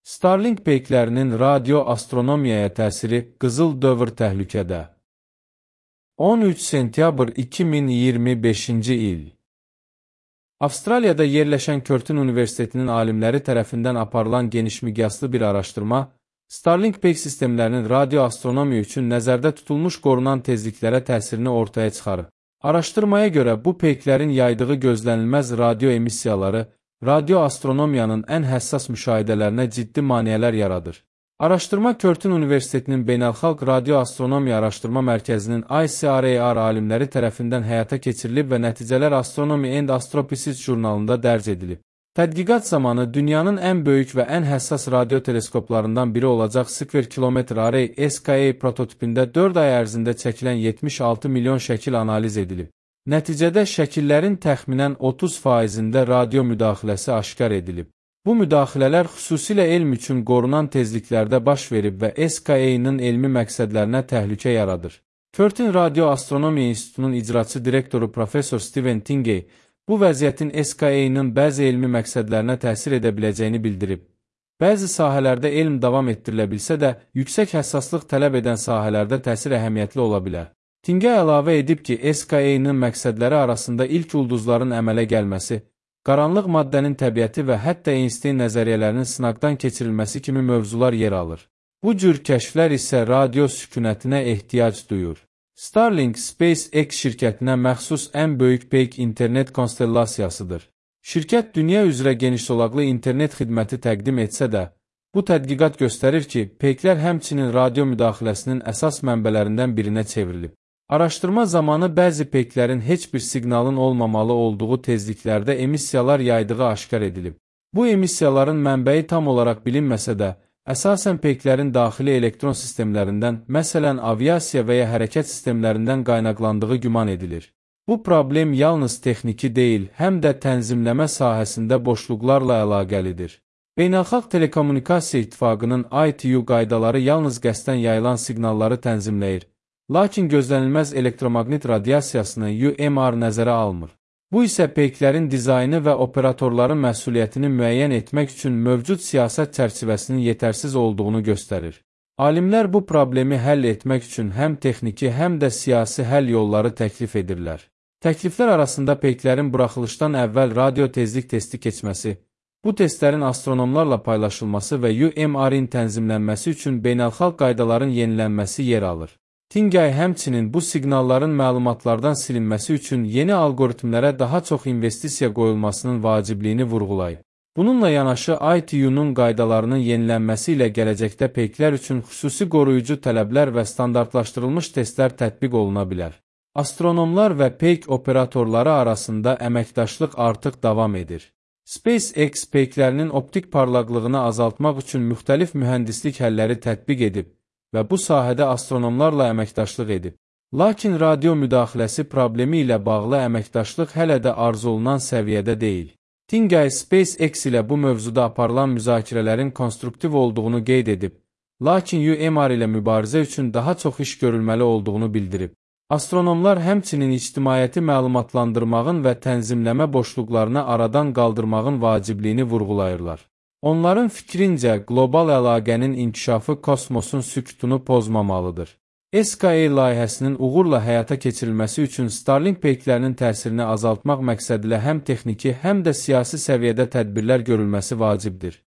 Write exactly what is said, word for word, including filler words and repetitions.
Starlink peyklərinin radioastronomiyaya təsiri qızıl dövr təhlükədə. on üç sentyabr iki min iyirmi beşinci il. Avstraliyada yerləşən Curtin Universitetinin alimləri tərəfindən aparılan genişmiqyaslı bir araşdırma, Starlink peyk sistemlərinin radioastronomiya üçün nəzərdə tutulmuş qorunan tezliklərə təsirini ortaya çıxarır. Araşdırmaya görə bu peyklərin yaydığı gözlənilməz radio emissiyaları, radioastronomiyanın ən həssas müşahidələrinə ciddi maneələr yaradır. Araşdırma Curtin Universitetinin Beynəlxalq Radioastronomiya Araşdırma Mərkəzinin I C R A R alimləri tərəfindən həyata keçirilib və nəticələr Astronomy and Astrophysics jurnalında dərc edilib. Tədqiqat zamanı dünyanın ən böyük və ən həssas radio teleskoplarından biri olacaq Square Kilometre Array S K A prototipində dörd ay ərzində çəkilən yetmiş altı milyon şəkil analiz edilib. Nəticədə şəkillərin təxminən otuz faizində radio müdaxiləsi aşkar edilib. Bu müdaxilələr xüsusilə elm üçün qorunan tezliklərdə baş verib və S K A-nın elmi məqsədlərinə təhlükə yaradır. Curtin Radioastronomiya İnstitutunun icraçı direktoru Professor Steven Tingey, bu vəziyyətin S K A-nın bəzi elmi məqsədlərinə təsir edə biləcəyini bildirib. Bəzi sahələrdə elm davam etdirilə bilsə də, yüksək həssaslıq tələb edən sahələrdə təsir əhəmiyyətli ola bilər. Tingey əlavə edib ki, S K A-nın məqsədləri arasında ilk ulduzların əmələ gəlməsi, qaranlıq maddənin təbiəti və hətta Einstein nəzəriyyələrinin sınaqdan keçirilməsi kimi mövzular yer alır. Bu cür kəşflər isə radio sükunətinə ehtiyac duyur. Starlink SpaceX şirkətinə məxsus ən böyük peyk internet konstellasiyasıdır. Şirkət dünya üzrə geniş zolaqlı internet xidməti təqdim etsə də, bu tədqiqat göstərir ki, peyklər həmçinin radio müdaxiləsinin əsas mənbələrindən birinə çevrilib. Araşdırma zamanı bəzi peyklərin heç bir siqnalın olmamalı olduğu tezliklərdə emissiyalar yaydığı aşkar edilib. Bu emissiyaların mənbəyi tam olaraq bilinməsə də, əsasən peyklərin daxili elektron sistemlərindən, məsələn aviasiya və ya hərəkət sistemlərindən qaynaqlandığı güman edilir. Bu problem yalnız texniki deyil, həm də tənzimləmə sahəsində boşluqlarla əlaqəlidir. Beynəlxalq Telekommunikasiya İttifaqının I T U qaydaları yalnız qəsdən yayılan siqnalları tənzimləyir. Lakin gözlənilməz elektromaqnit radiasiyasını U M R nəzərə almır. Bu isə peyklərin dizaynı və operatorların məsuliyyətini müəyyən etmək üçün mövcud siyasət çərçivəsinin yetərsiz olduğunu göstərir. Alimlər bu problemi həll etmək üçün həm texniki, həm də siyasi həll yolları təklif edirlər. Təkliflər arasında peyklərin buraxılışdan əvvəl radio tezlik testi keçməsi, bu testlərin astronomlarla paylaşılması və U M R-in tənzimlənməsi üçün beynəlxalq qaydaların yenilənməsi yer alır. Tingey həmçinin bu siqnalların məlumatlardan silinməsi üçün yeni algoritmlərə daha çox investisiya qoyulmasının vacibliyini vurğulayıb. Bununla yanaşı I T U-nun qaydalarının yenilənməsi ilə gələcəkdə peyklər üçün xüsusi qoruyucu tələblər və standartlaşdırılmış testlər tətbiq oluna bilər. Astronomlar və peyk operatorları arasında əməkdaşlıq artıq davam edir. SpaceX peyklərinin optik parlaqlığını azaltmaq üçün müxtəlif mühəndislik həlləri tətbiq edib və bu sahədə astronomlarla əməkdaşlıq edib. Lakin radio müdaxiləsi problemi ilə bağlı əməkdaşlıq hələ də arzu olunan səviyyədə deyil. Tingey SpaceX ilə bu mövzuda aparılan müzakirələrin konstruktiv olduğunu qeyd edib, lakin U M R ilə mübarizə üçün daha çox iş görülməli olduğunu bildirib. Astronomlar həmçinin ictimaiyyəti məlumatlandırmağın və tənzimləmə boşluqlarını aradan qaldırmağın vacibliyini vurğulayırlar. Onların fikrincə, qlobal əlaqənin inkişafı kosmosun sükutunu pozmamalıdır. S K A layihəsinin uğurla həyata keçirilməsi üçün Starlink peyklərinin təsirini azaltmaq məqsədilə həm texniki, həm də siyasi səviyyədə tədbirlər görülməsi vacibdir.